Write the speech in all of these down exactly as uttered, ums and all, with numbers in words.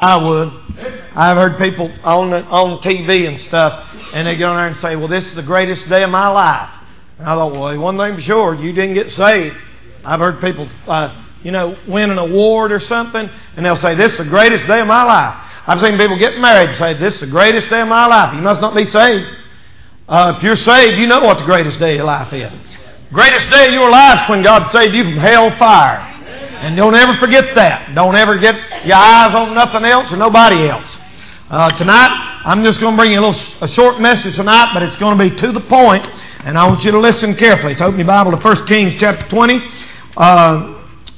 I would. I've heard people on the, on T V and stuff, and they go in there and say, well, this is the greatest day of my life. And I thought, well, one thing for sure, you didn't get saved. I've heard people, uh, you know, win an award or something, and they'll say, this is the greatest day of my life. I've seen people get married and say, this is the greatest day of my life. You must not be saved. Uh, if you're saved, you know what the greatest day of your life is. Greatest day of your life is when God saved you from hell fire. And don't ever forget that. Don't ever get your eyes on nothing else or nobody else. Uh, tonight, I'm just going to bring you a little a short message tonight, but it's going to be to the point, and I want you to listen carefully. So open your Bible to First Kings chapter twenty. Uh,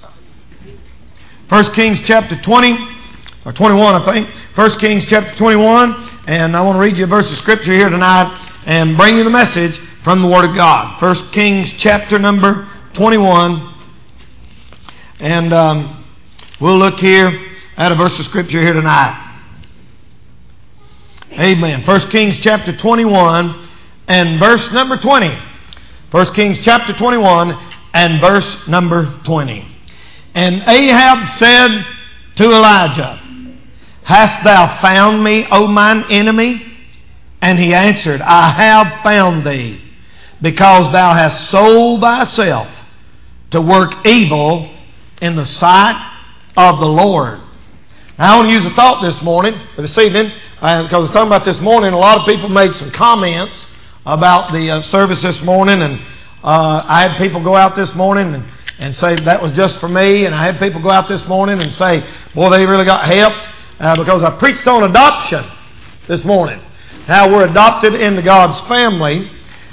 First Kings chapter twenty, or twenty-one, I think. First Kings chapter twenty-one, and I want to read you a verse of Scripture here tonight and bring you the message from the Word of God. First Kings chapter number twenty-one. And um, we'll look here at a verse of Scripture here tonight. Amen. First Kings chapter twenty-one and verse number twenty. First Kings chapter twenty-one and verse number twenty. And Ahab said to Elijah, hast thou found me, O mine enemy? And he answered, I have found thee, because thou hast sold thyself to work evil in the sight of the Lord. Now, I want to use a thought this morning, or this evening, uh, because I was talking about this morning. A lot of people made some comments about the uh, service this morning, and uh, I had people go out this morning and, and say that was just for me, and I had people go out this morning and say, boy, they really got helped uh, because I preached on adoption this morning. How we're adopted into God's family,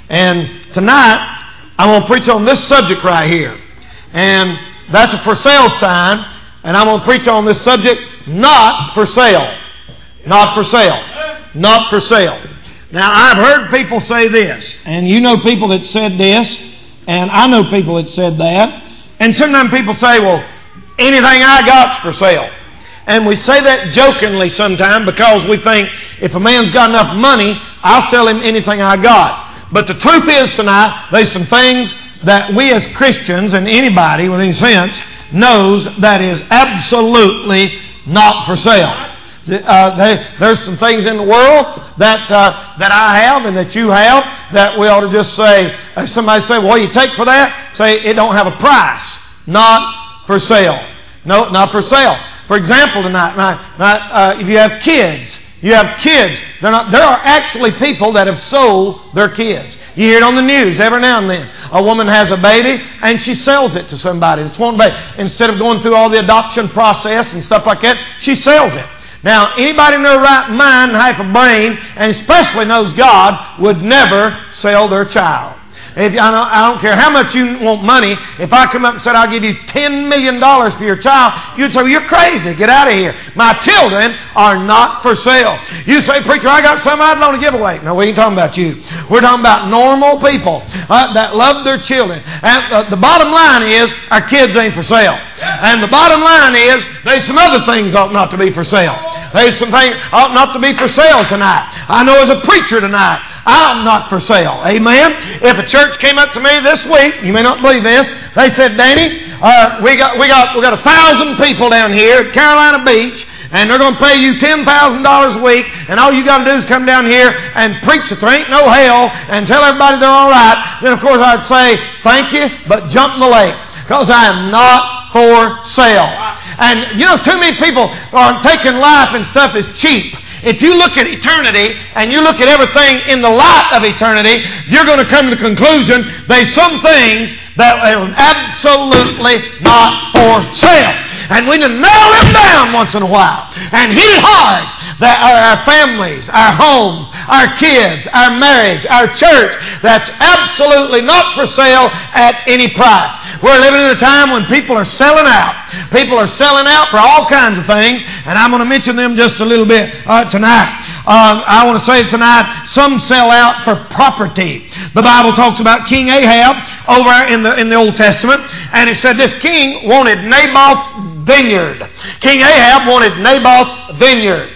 and tonight I'm going to preach on this subject right here, and that's a for sale sign, and I'm going to preach on this subject, not for sale. Not for sale. Not for sale. Now, I've heard people say this, and you know people that said this, and I know people that said that, and sometimes people say, well, anything I got's for sale. And we say that jokingly sometimes because we think if a man's got enough money, I'll sell him anything I got. But the truth is tonight, there's some things that we as Christians and anybody with any sense knows that is absolutely not for sale. Uh, they, there's some things in the world that uh, that I have and that you have that we ought to just say, uh, somebody say, well, what do you take for that? Say, it don't have a price. Not for sale. No, not for sale. For example, tonight, tonight uh, if you have kids, you have kids. They're not, there are actually people that have sold their kids. You hear it on the news every now and then. A woman has a baby and she sells it to somebody that's wanting a baby. Instead of going through all the adoption process and stuff like that, she sells it. Now, anybody in their right mind and half a brain, and especially knows God, would never sell their child. If I don't, I don't care how much you want money. If I come up and said, I'll give you ten million dollars for your child, you'd say, well, you're crazy. Get out of here. My children are not for sale. You say, preacher, I got some I'd want to give away. No, we ain't talking about you. We're talking about normal people uh, that love their children. And uh, the bottom line is, our kids ain't for sale. And the bottom line is, there's some other things ought not to be for sale. There's some things ought not to be for sale tonight. I know as a preacher tonight, I'm not for sale. Amen? If a church came up to me this week, you may not believe this, they said, Danny, uh, we got we got we got a thousand people down here at Carolina Beach, and they're going to pay you ten thousand dollars a week, and all you got to do is come down here and preach that there ain't no hell and tell everybody they're all right. Then, of course, I'd say, thank you, but jump in the lake, because I am not for sale. And, you know, too many people are taking life and stuff as cheap. If you look at eternity and you look at everything in the light of eternity, you're going to come to the conclusion there's some things that are absolutely not for sale. And we need to nail them down once in a while and hit it hard that our, our families, our homes, our kids, our marriage, our church, that's absolutely not for sale at any price. We're living in a time when people are selling out. People are selling out for all kinds of things, and I'm going to mention them just a little bit uh, tonight. Uh, I want to say tonight, some sell out for property. The Bible talks about King Ahab over in the in the Old Testament, and it said this king wanted Naboth's vineyard. King Ahab wanted Naboth's vineyard.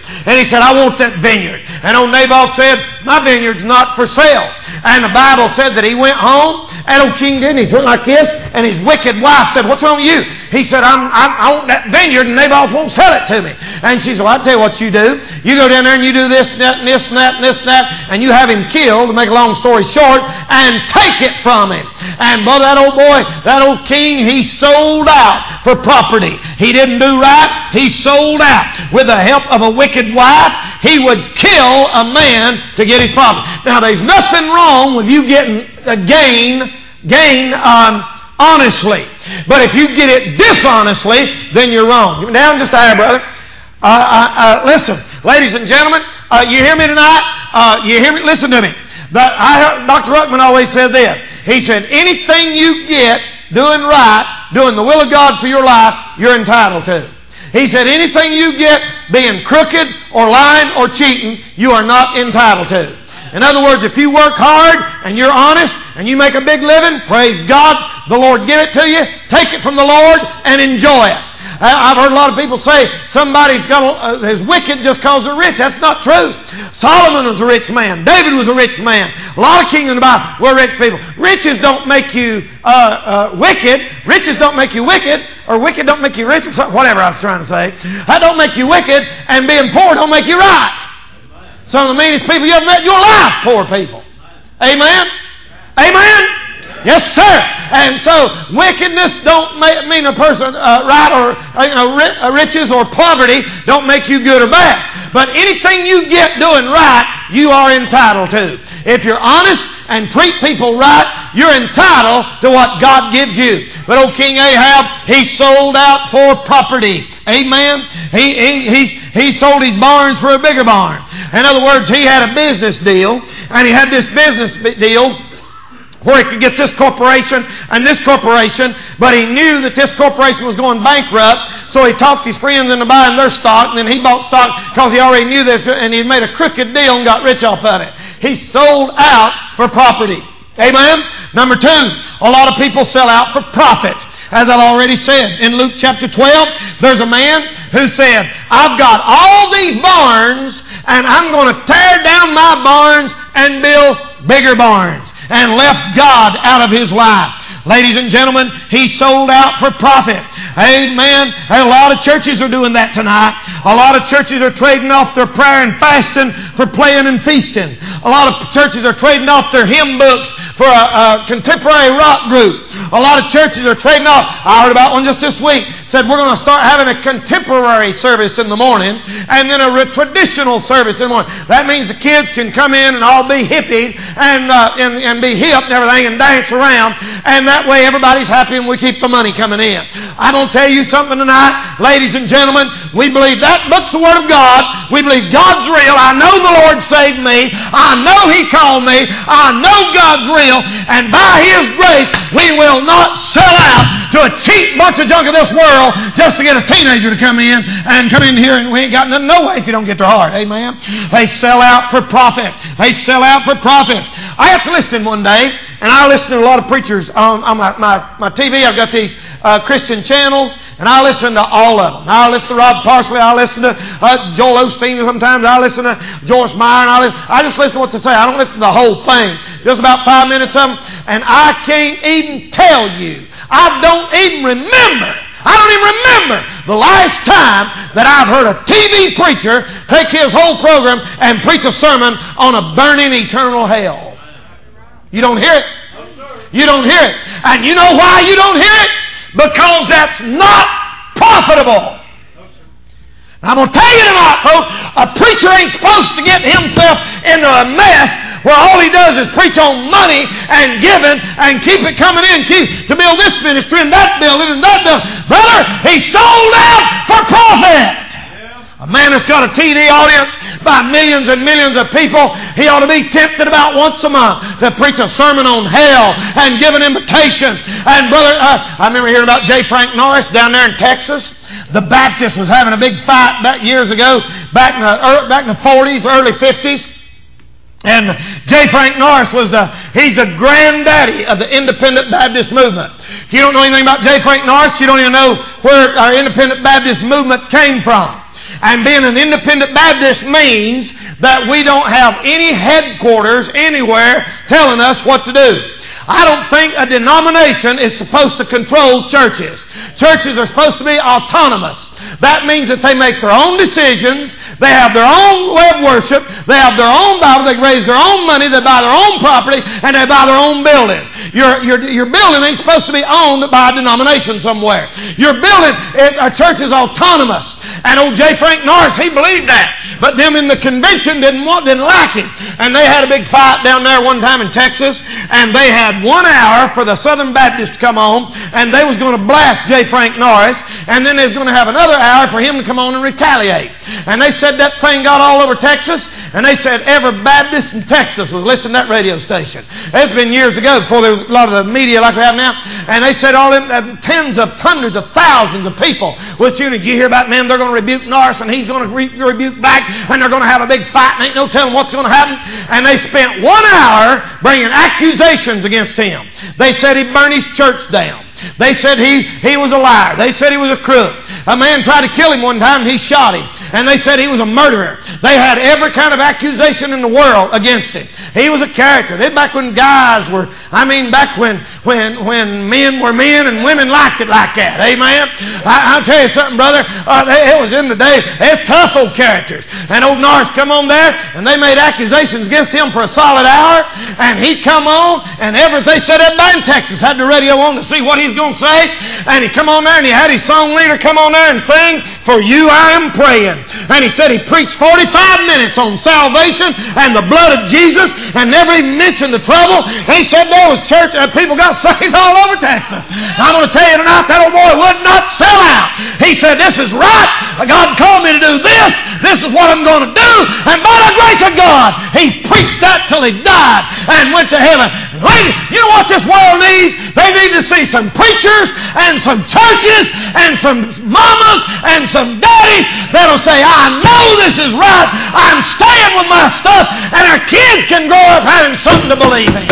And he said, I want that vineyard. And old Nabal said, my vineyard's not for sale. And the Bible said that he went home, and old King didn't. He went like this, and his wicked wife said, what's wrong with you? He said, I'm, I'm, I want that vineyard, and Nabal won't sell it to me. And she said, well, I'll tell you what you do. You go down there and you do this and that and this and that and this and that, and you have him killed, to make a long story short, and take it from him. And brother, that old boy, that old king, he sold out for property. He didn't do right. He sold out. With the help of a wicked wife, he would kill a man to get his property. Now, there's nothing wrong with you getting a gain, gain um, honestly. But if you get it dishonestly, then you're wrong. Give me down just a hair, brother. Uh, uh, uh, listen, ladies and gentlemen, uh, you hear me tonight? Uh, you hear me? Listen to me. But I heard, Doctor Ruckman always said this. He said, anything you get doing right, doing the will of God for your life, you're entitled to. He said, anything you get being crooked or lying or cheating, you are not entitled to. In other words, if you work hard and you're honest and you make a big living, praise God, the Lord give it to you, take it from the Lord and enjoy it. I've heard a lot of people say somebody's got uh, is wicked just because they're rich. That's not true. Solomon was a rich man. David was a rich man. A lot of kings in the Bible were rich people. Riches don't make you uh, uh, wicked. Riches don't make you wicked. Or wicked don't make you rich. Or something, whatever I was trying to say. That don't make you wicked. And being poor don't make you right. Some of the meanest people you ever met in your life, poor people. Amen? Amen? Yes, sir. And so wickedness don't make, mean a person uh, right, or uh, you know, ri- uh, riches or poverty don't make you good or bad. But anything you get doing right, you are entitled to. If you're honest and treat people right, you're entitled to what God gives you. But old King Ahab, he sold out for property. Amen. He he he, he sold his barns for a bigger barn. In other words, he had a business deal, and he had this business deal where he could get this corporation and this corporation, but he knew that this corporation was going bankrupt, so he talked his friends into buying their stock, and then he bought stock because he already knew this, and he made a crooked deal and got rich off of it. He sold out for property. Amen? Number two, a lot of people sell out for profit. As I've already said, in Luke chapter twelve, there's a man who said, I've got all these barns, and I'm going to tear down my barns and build bigger barns. And left God out of his life. Ladies and gentlemen, he sold out for profit. Amen. And a lot of churches are doing that tonight. A lot of churches are trading off their prayer and fasting for playing and feasting. A lot of churches are trading off their hymn books for a, a contemporary rock group. A lot of churches are trading off. I heard about one just this week. Said we're going to start having a contemporary service in the morning and then a re- traditional service in the morning. That means the kids can come in and all be hippied and, uh, and, and be hip and everything and dance around, and that way everybody's happy and we keep the money coming in. I'm going to tell you something tonight, ladies and gentlemen. We believe that book's the Word of God. We believe God's real. I know the Lord saved me. I know He called me. I know God's real. And by His grace, we will not sell out to a cheap bunch of junk of this world just to get a teenager to come in and come in here, and we ain't got nothing no way if you don't get their heart. Amen. They sell out for profit. They sell out for profit. I have to listen one day, and I listen to a lot of preachers on, on my, my, my T V. I've got these uh, Christian channels, and I listen to all of them. I listen to Rod Parsley. I listen to uh, Joel Osteen sometimes. I listen to Joyce Meyer. And I, listen, I just listen to what they say. I don't listen to the whole thing. Just about five minutes of them, and I can't even tell you. I don't even remember. I don't even remember the last time that I've heard a T V preacher take his whole program and preach a sermon on a burning eternal hell. You don't hear it. You don't hear it. And you know why you don't hear it? Because that's not profitable. I'm going to tell you tonight, folks, a preacher ain't supposed to get himself into a mess where all he does is preach on money and giving and keep it coming in, keep to build this ministry and that building and that building. Brother, he sold out for profit. A man that's got a T V audience by millions and millions of people, he ought to be tempted about once a month to preach a sermon on hell and give an invitation. And brother, uh, I remember hearing about J. Frank Norris down there in Texas. The Baptist was having a big fight back years ago, back in the, back in the forties, early fifties. And J. Frank Norris was the, he's the granddaddy of the Independent Baptist movement. If you don't know anything about J. Frank Norris, you don't even know where our Independent Baptist movement came from. And being an independent Baptist means that we don't have any headquarters anywhere telling us what to do. I don't think a denomination is supposed to control churches. Churches are supposed to be autonomous. That means that they make their own decisions. They have their own way of worship. They have their own Bible. They raise their own money. They buy their own property. And they buy their own building. Your, your, your building ain't supposed to be owned by a denomination somewhere. Your building, it, a church is autonomous. And old J. Frank Norris, he believed that. But them in the convention didn't want, didn't like him. And they had a big fight down there one time in Texas. And they had one hour for the Southern Baptists to come on. And they was going to blast J. Frank Norris. And then they was going to have another hour for him to come on and retaliate. And they said that thing got all over Texas. And they said every Baptist in Texas was listening to that radio station. It's been years ago before there was a lot of the media like we have now. And they said all them, uh, tens of hundreds of thousands of people was tuning. Did you hear about them? They're going to rebuke Norris and he's going to re- rebuke back. And they're going to have a big fight and ain't no telling what's going to happen. And they spent one hour bringing accusations against him. They said he burned his church down. They said he, he was a liar. They said he was a crook. A man tried to kill him one time and he shot him. And they said he was a murderer. They had every kind of accusation in the world against him. He was a character. They back when guys were, I mean back when when when men were men and women liked it like that. Amen? I, I'll tell you something, brother. Uh, they, it was in the day. They're tough old characters. And old Norris come on there and they made accusations against him for a solid hour. And he'd come on and everything. They said everybody in Texas had the radio on to see what he going to say, and he come on there and he had his song leader come on there and sing, "For you I am praying." And he said he preached forty-five minutes on salvation and the blood of Jesus and never even mentioned the trouble. And he said there was church, uh, people got saved all over Texas. I'm going to tell you tonight, that old boy would not sell out. He said, this is right. God called me to do this. This is what I'm going to do. And by the grace of God, he preached that till he died and went to heaven. Ladies, you know what this world needs? They need to see some preachers and some churches and some mamas and some daddies that'll say, I know this is right. I'm staying with my stuff. And our kids can grow up having something to believe in.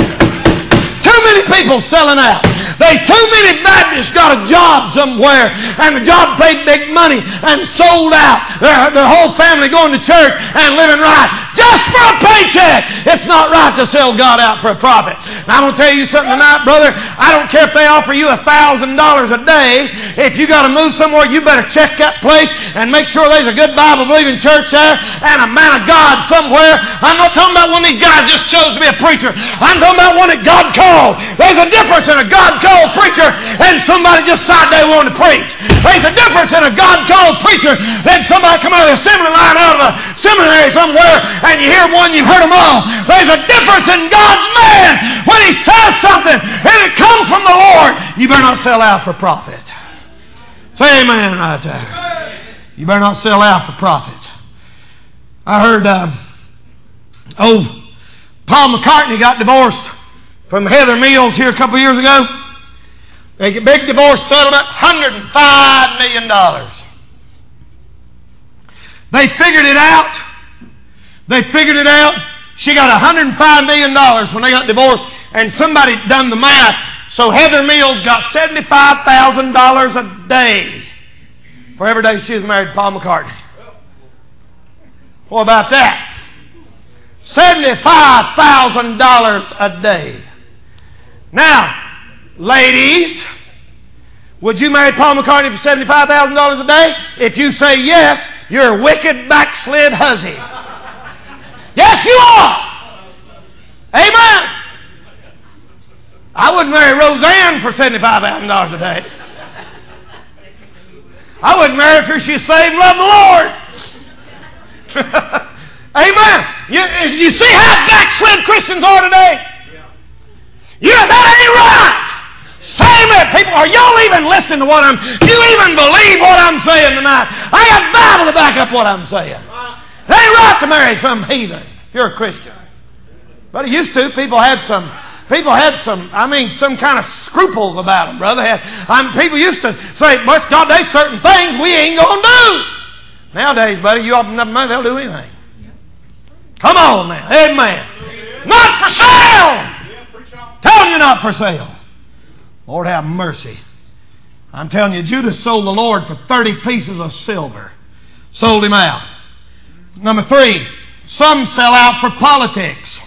Too many people selling out. There's too many Baptists got a job somewhere, and the job paid big money and sold out. Their, their whole family going to church and living right just for a paycheck. It's not right to sell God out for a profit. Now, I'm going to tell you something tonight, brother. I don't care if they offer you a thousand dollars a day. If you got to move somewhere, you better check that place and make sure there's a good Bible-believing church there and a man of God somewhere. I'm not talking about one of these guys just chose to be a preacher. I'm talking about one that God called. There's a difference in a God-called preacher and somebody just decided they wanted to preach. There's a difference in a God-called preacher than somebody come out of the assembly line out of a seminary somewhere and you hear one, you've heard them all. There's a difference in God's man. When he says something and it comes from the Lord, you better not sell out for profit. Say amen right there. You better not sell out for profit. I heard uh, old Paul McCartney got divorced from Heather Mills here a couple of years ago. They get big divorce settlement, one hundred five million dollars. They figured it out. They figured it out. She got one hundred five million dollars when they got divorced, and somebody done the math. So Heather Mills got seventy-five thousand dollars a day for every day she was married to Paul McCartney. What about that? seventy-five thousand dollars a day. Now, ladies, would you marry Paul McCartney for seventy-five thousand dollars a day? If you say yes, you're a wicked backslid hussy. Yes, you are. Amen. I wouldn't marry Roseanne for seventy-five thousand dollars a day. I wouldn't marry her if she's saved and loved the Lord. Amen. You, you see how backslid Christians are today? Yeah, that ain't right. Say it, people. Are y'all even listening to what I'm... Do you even believe what I'm saying tonight? I got Bible to back up what I'm saying. It ain't right to marry some heathen if you're a Christian. But it used to. People had some... People had some, I mean, some kind of scruples about them, brother. Had, um, people used to say, "But God, there's certain things we ain't going to do." Nowadays, buddy, you offer enough money, they'll do anything. Come on now. Amen. Not for sale. Telling you not for sale. Lord have mercy. I'm telling you, Judas sold the Lord for thirty pieces of silver. sold him out. Number three, some sell out for politics.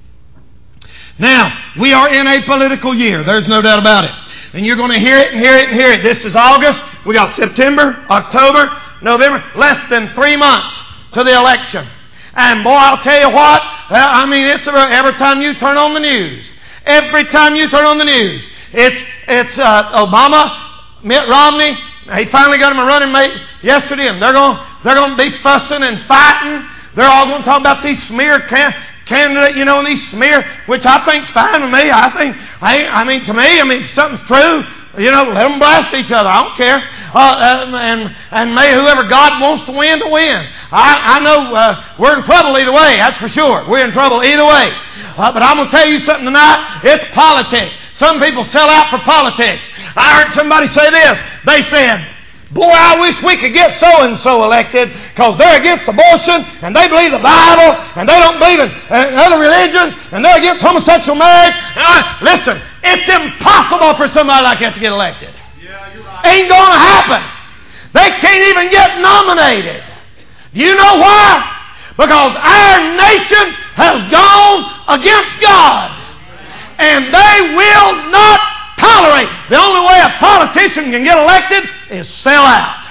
Now, we are in a political year. There's no doubt about it. And you're going to hear it and hear it and hear it. This is August. We got September, October, November. Less than three months to the election. And boy, I'll tell you what. I mean, it's every time you turn on the news. Every time you turn on the news. It's it's uh, Obama, Mitt Romney. He finally got him a running mate yesterday. And they're going, they're going to be fussing and fighting. They're all going to talk about these smear can, candidate, you know, and these smear, which I think's fine with me. I think, I, I mean, to me, I mean, if something's true, you know, let them blast each other. I don't care. Uh, and and may whoever God wants to win to win. I, I know uh, we're in trouble either way. That's for sure. We're in trouble either way. Uh, but I'm going to tell you something tonight. It's politics. Some people sell out for politics. I heard somebody say this. They said, boy, I wish we could get so-and-so elected because they're against abortion and they believe the Bible and they don't believe in uh, other religions and they're against homosexual marriage. And I, listen, it's impossible for somebody like that to get elected. Yeah, you're right. Ain't going to happen. They can't even get nominated. You know why? Because our nation has gone against God. And they will not tolerate. The only way a politician can get elected is sell out.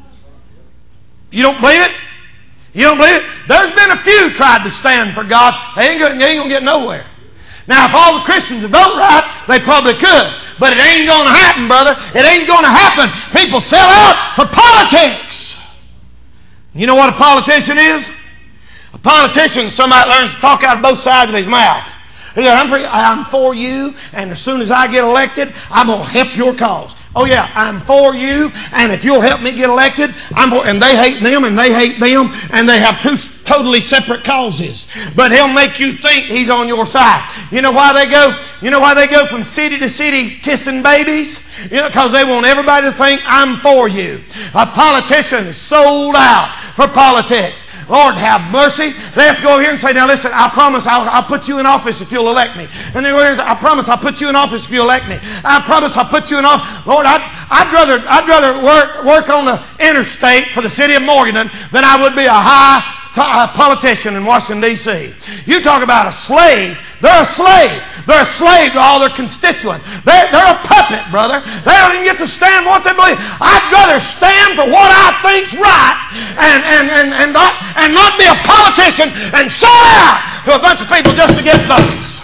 You don't believe it? You don't believe it? There's been a few tried to stand for God. They ain't going to get nowhere. Now, if all the Christians would vote right, they probably could. But it ain't going to happen, brother. It ain't going to happen. People sell out for politics. You know what a politician is? A politician is somebody that learns to talk out of both sides of his mouth. He goes, I'm for, I'm for you, and as soon as I get elected, I'm going to help your cause. Oh, yeah, I'm for you, and if you'll help me get elected, I'm for, and they hate them, and they hate them, and they have two totally separate causes. But he'll make you think he's on your side. You know why they go? You know why they go from city to city kissing babies? You know, because they want everybody to think I'm for you. A politician is sold out for politics. Lord, have mercy. They have to go over here and say, now listen, I promise I'll, I'll put you in office if you'll elect me. And they go here and say, I promise I'll put you in office if you'll elect me. I promise I'll put you in office. Lord, I'd, I'd rather, I'd rather work, work on the interstate for the city of Morganton than I would be a high a politician in Washington, D C You talk about a slave. They're a slave. They're a slave to all their constituents. They're, they're a puppet, brother. They don't even get to stand what they believe. I'd rather stand for what I think's right and, and, and, and, not, and not be a politician and sell out to a bunch of people just to get votes.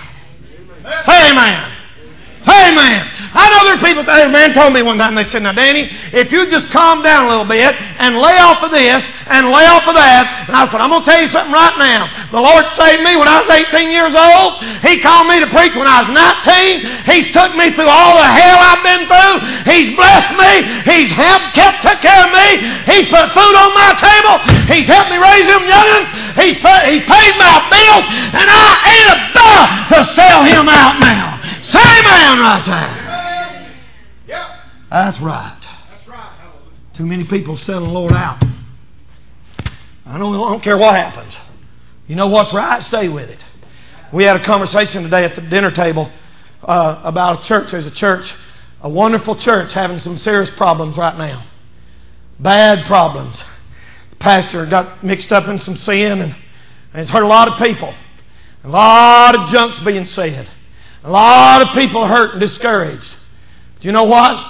Amen. Amen. I know there's people, a man told me one time, they said, now Danny, if you just calm down a little bit and lay off of this and lay off of that, and I said, I'm going to tell you something right now. The Lord saved me when I was eighteen years old. He called me to preach when I was nineteen. He's took me through all the hell I've been through. He's blessed me. He's helped, kept, took care of me. He's put food on my table. He's helped me raise them youngins. He's, put, he's paid my bills, and I ain't about to sell him out now. Say amen right there. That's right. That's right. Too many people selling the Lord out. I don't, I don't care what happens. You know what's right? Stay with it. We had a conversation today at the dinner table uh, about a church. There's a church, a wonderful church, having some serious problems right now. Bad problems. The pastor got mixed up in some sin and, and it's hurt a lot of people. A lot of junk's being said. A lot of people hurt and discouraged. Do you know what?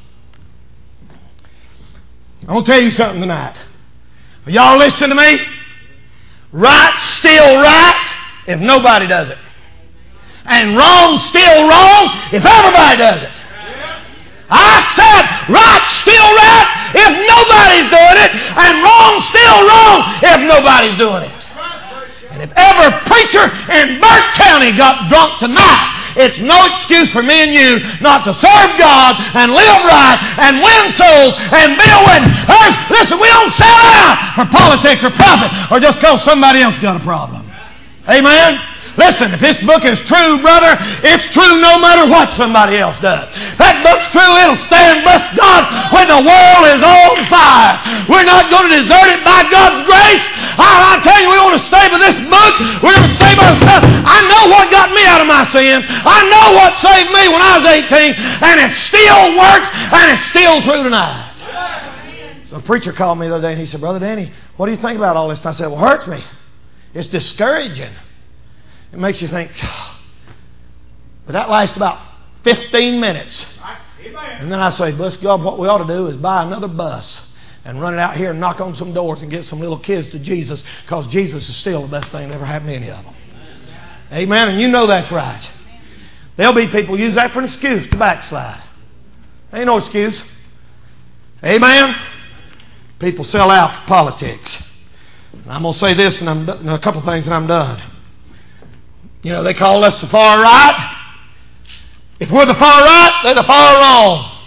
I'm going to tell you something tonight. Are y'all listening to me? Right's still right if nobody does it. And wrong's still wrong if everybody does it. I said right's still right if nobody's doing it, and wrong's still wrong if nobody's doing it. And if every preacher in Burke County got drunk tonight, it's no excuse for me and you not to serve God and live right and win souls and be a witness. Listen, we don't sell out for politics or profit or just because somebody else got a problem. Amen? Listen, if this book is true, brother, it's true no matter what somebody else does. That book's true, it'll stand, bless God, when the world is on fire. We're not going to desert it by God's grace. I, I tell you, we want to stay by this book. We're going to stay by the stuff. I know what got me out of my sin. I know what saved me when I was eighteen, and it still works, and it's still true tonight. So preacher called me the other day and he said, Brother Danny, what do you think about all this? And I said, well, it hurts me. It's discouraging. It makes you think. But that lasts about fifteen minutes. And then I say, bless God, what we ought to do is buy another bus and run it out here and knock on some doors and get some little kids to Jesus, because Jesus is still the best thing that ever happened to any of them. Amen. And you know that's right. There'll be people use that for an excuse to backslide. Ain't no excuse. Amen. People sell out for politics. And I'm going to say this, and, I'm, and a couple of things, and I'm done. You know, they call us the far right. If we're the far right, they're the far wrong.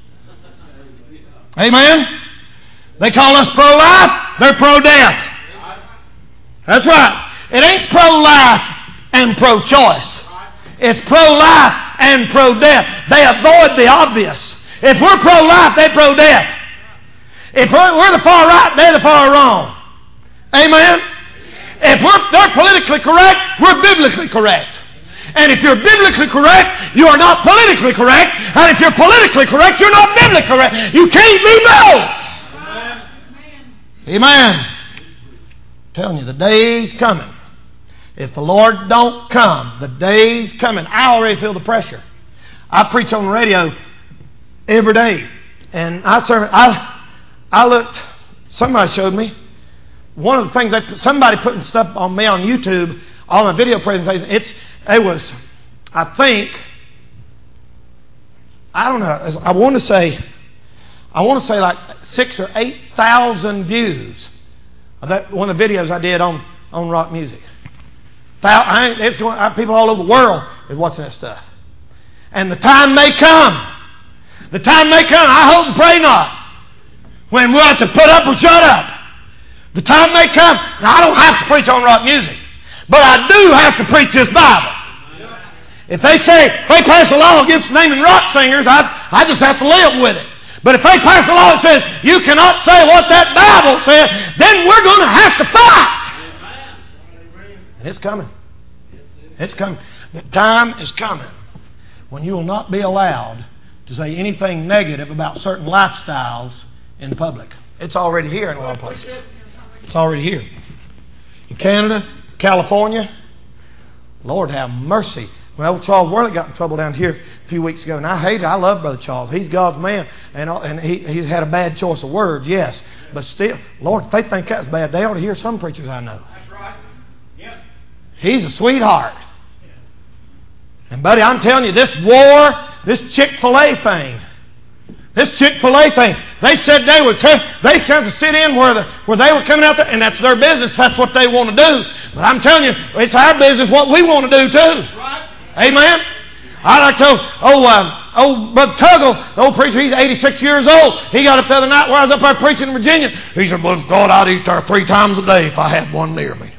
Amen. They call us pro-life, they're pro-death. That's right. It ain't pro-life and pro-choice. It's pro-life and pro-death. They avoid the obvious. If we're pro-life, they're pro-death. If we're, we're the far right, they're the far wrong. Amen? If we're, they're politically correct, we're biblically correct. And if you're biblically correct, you are not politically correct. And if you're politically correct, you're not biblically correct. You can't be both. Amen. I'm telling you, the day's coming. If the Lord don't come, the day's coming. I already feel the pressure. I preach on the radio every day. And I serve, I, I looked, somebody showed me, one of the things, that somebody putting stuff on me on YouTube, all my video presentations, it's, it was, I think, I don't know, I want to say, I want to say like six or eight thousand views of that one of the videos I did on, on rock music. I ain't, it's going, people all over the world is watching that stuff. And the time may come. The time may come. I hope and pray not. When we'll have to put up or shut up. The time may come. Now, I don't have to preach on rock music, but I do have to preach this Bible. If they say, if they pass a law against naming rock singers, I, I just have to live with it. But if they pass a law that says you cannot say what that Bible says, then we're going to have to fight. And it's coming. It's coming. The time is coming when you will not be allowed to say anything negative about certain lifestyles in the public. It's already here in a lot of places. It's already here. In Canada, California, Lord have mercy. When old Charles Worley got in trouble down here a few weeks ago, and I hate it. I love Brother Charles. He's God's man, and and he he's had a bad choice of words, yes. But still, Lord, if they think that's bad, they ought to hear some preachers I know. That's right. Yep. He's a sweetheart. And buddy, I'm telling you, this war, this Chick-fil-A thing, this Chick-fil-A thing, they said they would t- they tried to sit in where the where they were coming out there, and that's their business. That's what they want to do. But I'm telling you, it's our business what we want to do too. That's right. Amen. I like to, oh, uh, oh, Brother Tuggle, the old preacher, he's eighty-six years old. He got up the other night where I was up there preaching in Virginia. He said, well, God, I'd eat there three times a day if I had one near me.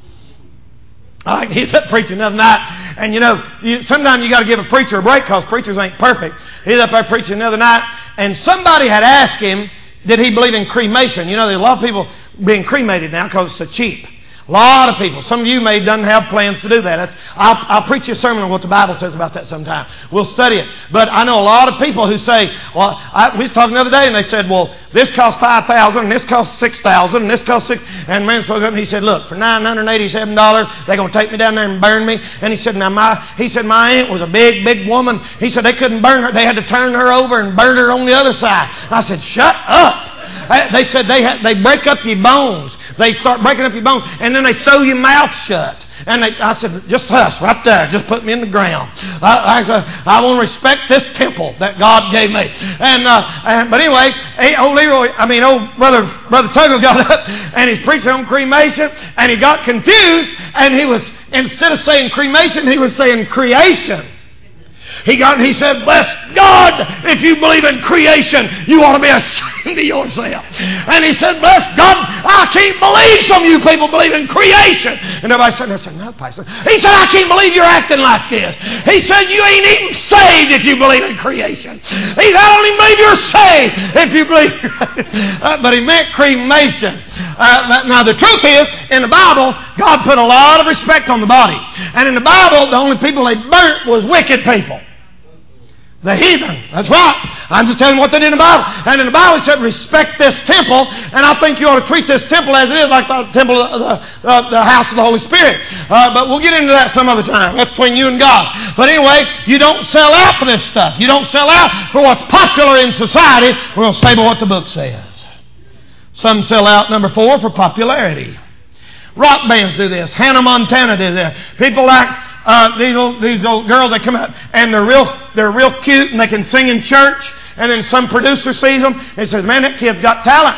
All right, he's up preaching the other night. And, you know, you, sometimes you got to give a preacher a break because preachers ain't perfect. He's up there preaching the other night. And somebody had asked him, did he believe in cremation? You know, there's a lot of people being cremated now because it's so cheap. A lot of people. Some of you may doesn't have plans to do that. That's, I'll, I'll preach you a sermon on what the Bible says about that sometime. We'll study it. But I know a lot of people who say, well, I, we was talking the other day and they said, well, this costs five thousand dollars and this costs six thousand dollars and this costs six thousand dollars. And man spoke up and he said, look, for nine hundred eighty-seven dollars, they're going to take me down there and burn me. And he said, now my, he said, my aunt was a big, big woman. He said, they couldn't burn her. They had to turn her over and burn her on the other side. I said, shut up. They said they had, they break up your bones. They start breaking up your bones, and then they sew your mouth shut. And they, I said, just hush right there. Just put me in the ground. I, I, I want to respect this temple that God gave me. And, uh, and but anyway, old Leroy, I mean, old brother brother Tuggle got up, and he's preaching on cremation, and he got confused, and he was instead of saying cremation, he was saying creation. He got, he said, bless God, if you believe in creation, you ought to be ashamed of yourself. And he said, bless God, I can't believe some of you people believe in creation. And everybody said, I said, no, Pastor. He said, I can't believe you're acting like this. He said, you ain't even saved if you believe in creation. He said, I don't even believe you're saved if you believe. uh, but he meant cremation. Uh, now, the truth is, in the Bible, God put a lot of respect on the body. And in the Bible, the only people they burnt was wicked people. The heathen. That's right. I'm just telling you what they did in the Bible. And in the Bible it said, respect this temple. And I think you ought to treat this temple as it is, like the temple of the, uh, the house of the Holy Spirit. Uh, but we'll get into that some other time. That's between you and God. But anyway, you don't sell out for this stuff. You don't sell out for what's popular in society. We're going to stay by what the book says. Some sell out, number four, for popularity. Rock bands do this. Hannah Montana did this. People like Uh, these old, these old girls, they come out and they're real, they're real cute and they can sing in church. And then some producer sees them and says, man, that kid's got talent.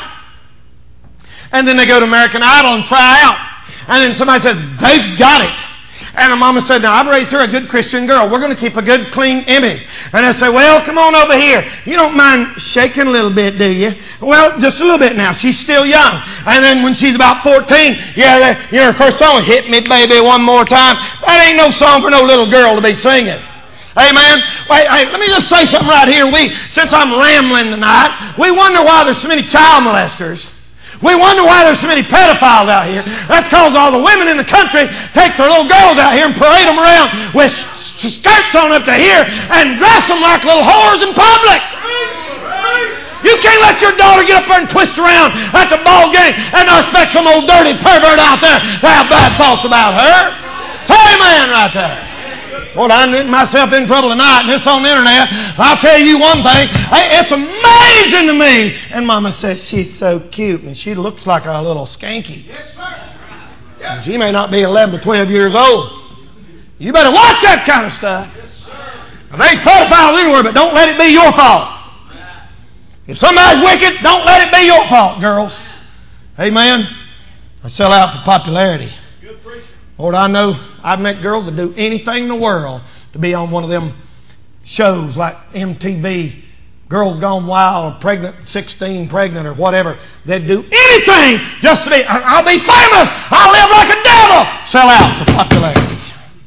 And then they go to American Idol and try out. And then somebody says, they've got it. And the mama said, now I've raised her a good Christian girl. We're going to keep a good, clean image. And I say, well, come on over here. You don't mind shaking a little bit, do you? Well, just a little bit now. She's still young. And then when she's about fourteen, yeah, that, you know, her first song, Hit Me Baby One More Time. That ain't no song for no little girl to be singing. Amen. Wait, hey, let me just say something right here. We, since I'm rambling tonight, we wonder why there's so many child molesters. We wonder why there's so many pedophiles out here. That's because all the women in the country take their little girls out here and parade them around with skirts on up to here and dress them like little whores in public. You can't let your daughter get up there and twist around at the ball game and not expect some old dirty pervert out there to have bad thoughts about her. Say amen right there. Well, I'm getting myself in trouble tonight, and this on the internet. I'll tell you one thing. Hey, it's amazing to me. And Mama says she's so cute, and she looks like a little skanky. Yes, sir. And she may not be eleven or twelve years old. You better watch that kind of stuff. Yes, sir. There's pedophiles anywhere, but don't let it be your fault. If somebody's wicked, don't let it be your fault, girls. Amen. I sell out for popularity. Lord, I know I've met girls that do anything in the world to be on one of them shows like M T V, Girls Gone Wild, or Pregnant, sixteen Pregnant, or whatever. They'd do anything just to be, I'll be famous. I'll live like a devil. Sell out for popularity.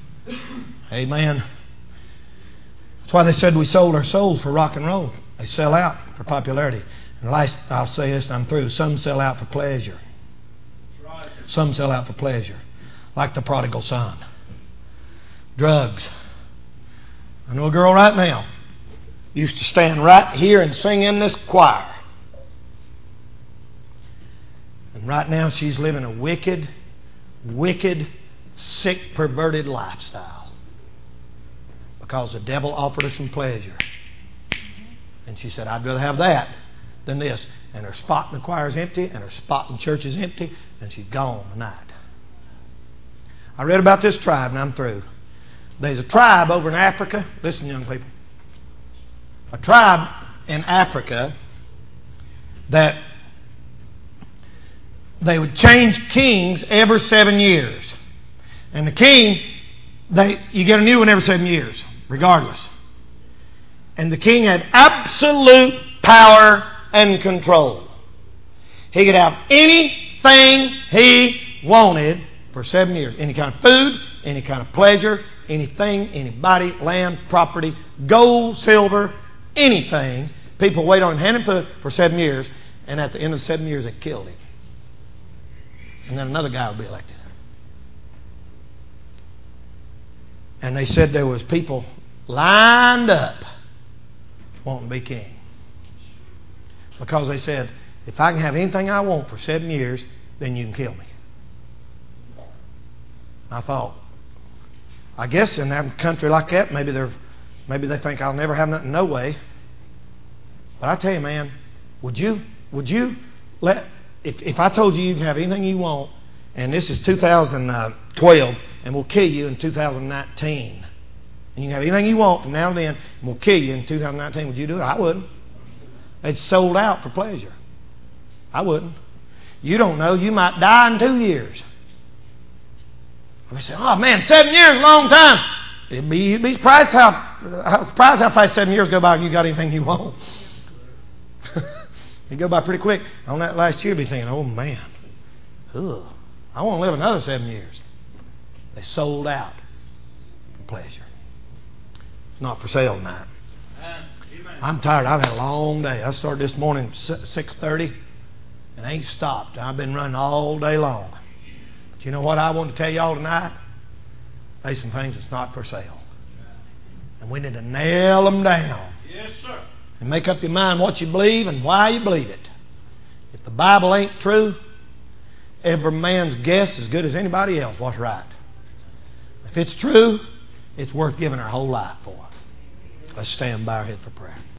Amen. That's why they said we sold our souls for rock and roll. They sell out for popularity. And last, I'll say this and I'm through. Some sell out for pleasure. Some sell out for pleasure. Like the prodigal son. Drugs. I know a girl right now used to stand right here and sing in this choir. And right now she's living a wicked, wicked, sick, perverted lifestyle. Because the devil offered her some pleasure. And she said, I'd rather have that than this. And her spot in the choir is empty, and her spot in church is empty, and she's gone tonight. I read about this tribe, and I'm through. There's a tribe over in Africa. Listen, young people. A tribe in Africa that they would change kings every seven years. And the king, they you get a new one every seven years, regardless. And the king had absolute power and control. He could have anything he wanted for seven years. Any kind of food, any kind of pleasure, anything, anybody, land, property, gold, silver, anything. People wait on him hand and foot for seven years, and at the end of the seven years they killed him. And then another guy would be elected. And they said there was people lined up wanting to be king. Because they said, if I can have anything I want for seven years, then you can kill me. I thought, I guess in a country like that, maybe they're, maybe they think I'll never have nothing, no way. But I tell you, man, would you, would you let, if, if I told you you can have anything you want, and this is two thousand twelve, and we'll kill you in two thousand nineteen, and you can have anything you want from now and then, and we'll kill you in two thousand nineteen, would you do it? I wouldn't. It's sold out for pleasure. I wouldn't. You don't know, you might die in two years. We say, oh man, seven years, a long time. It'd be, you'd be surprised how, how, surprised how fast seven years go by and you got anything you want. You go by pretty quick. On that last year, you'd be thinking, oh man, ugh, I want to live another seven years. They sold out for pleasure. It's not for sale tonight. I'm tired. I've had a long day. I started this morning at six thirty and ain't stopped. I've been running all day long. You know what I want to tell y'all tonight? There's some things that's not for sale. And we need to nail them down. Yes, sir. And make up your mind what you believe and why you believe it. If the Bible ain't true, every man's guess is as good as anybody else what's right. If it's true, it's worth giving our whole life for. Let's stand by our head for prayer.